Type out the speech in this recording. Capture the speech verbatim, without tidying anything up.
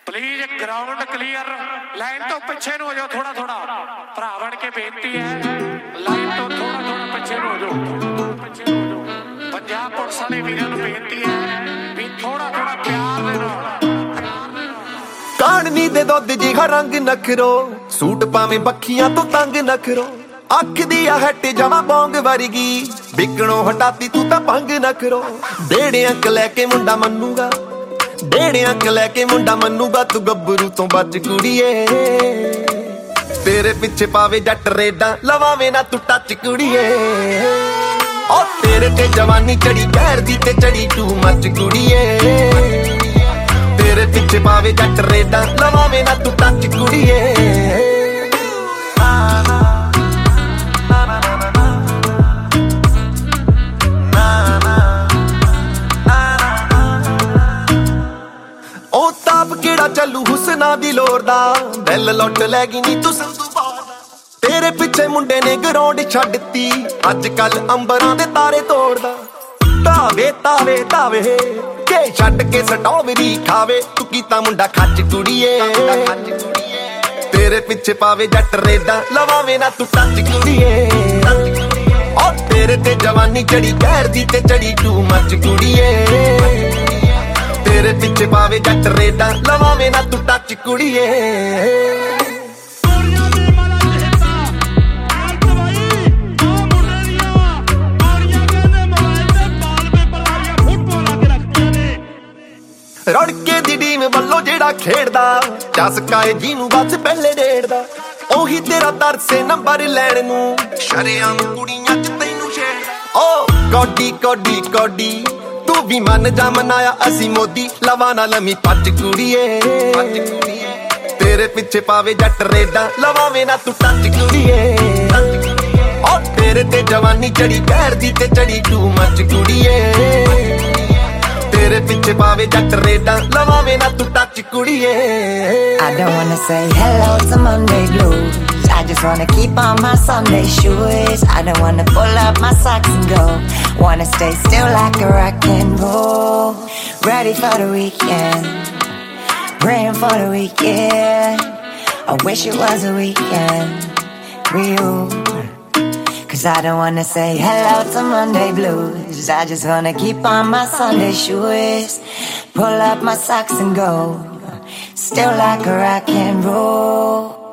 Please ground clear line तो पिछे हो जाओ थोड़ा थोड़ा भरा बन के बेनती है लाइन तो थोड़ा थोड़ा पिछे हो जाओ पंजाब पुलिस वाले वीरों को बेनती है भी थोड़ा थोड़ा प्यार दे दो काननी दे दुध जिहा रंग नखरो सूट पावे बखियां तो तंग नखरो अख दी हट जावा बोंग वर्गी बिकणों हटाती तू तां भंग नखरो डेढ़े अंक लैके मुंडा मन्नूगा डेढ़े अंक लैके मुंडा मन्नूगा तू गब्बरू तो बच कुड़िए तेरे पिछे पावे जट रेडा लवावे ना तू टच कुड़िए ओ तेरे ते जवानी चढ़ी पैर दी ते चढ़ी टू मच कुड़िए तेरे पिछे पावे जट रेडा लवावे ना तू टच कुड़िए ओ ताप केड़ा चलू हुसना दी लोर दा दिल लुट लैगी नी तू संधू बार तेरे पिछे मुंडे ने ग्राउंड छड्डती अज कल अंबरां दे तारे तोड़दा तावे तावे तावे के छड्ड के स्ट्रॉबेरी खावे तू कीता मुंडा खच कुड़िए तेरे पिछे पावे जट रेडा लवावे ना तू टच कुड़िए ओ तेरे ते जवानी चढ़ी पैर दी ते चढ़ी टू मच कुड़िए तेरे पिछे पावे जट रेडा लवावे ना तू टच कुड़िए रड़के दी टीम वल्लों जेड़ा खेड़दा चसकाए जीनू बस पहले डेढ़दा ओही तेरा तरसे नंबर लैण नू शरेआम कुड़ियां च तैनू छेड़दा ओ कोडी कोडी कोडी तू भी मन जा मनाया असी मोदी लवाना लमी पच कुड़िए तेरे पिछे पावे जट रेडा लवावे ना तू टच कुड़िए ओ तेरे ते जवानी चढ़ी पैर दी ते चढ़ी टू मच कुड़िए तेरे पिछे पावे जट रेडा लवावे ना तू टच कुड़िए I don't wanna say hello to Monday blues. I just wanna keep on my Sunday shoes. I don't wanna pull up my socks and go. Wanna stay still like a rock and roll. Ready for the weekend, praying for the weekend. I wish it was a weekend for you. Cause I don't wanna say hello to Monday blues. I just wanna keep on my Sunday shoes. Pull up my socks and go. Still like a rock and roll.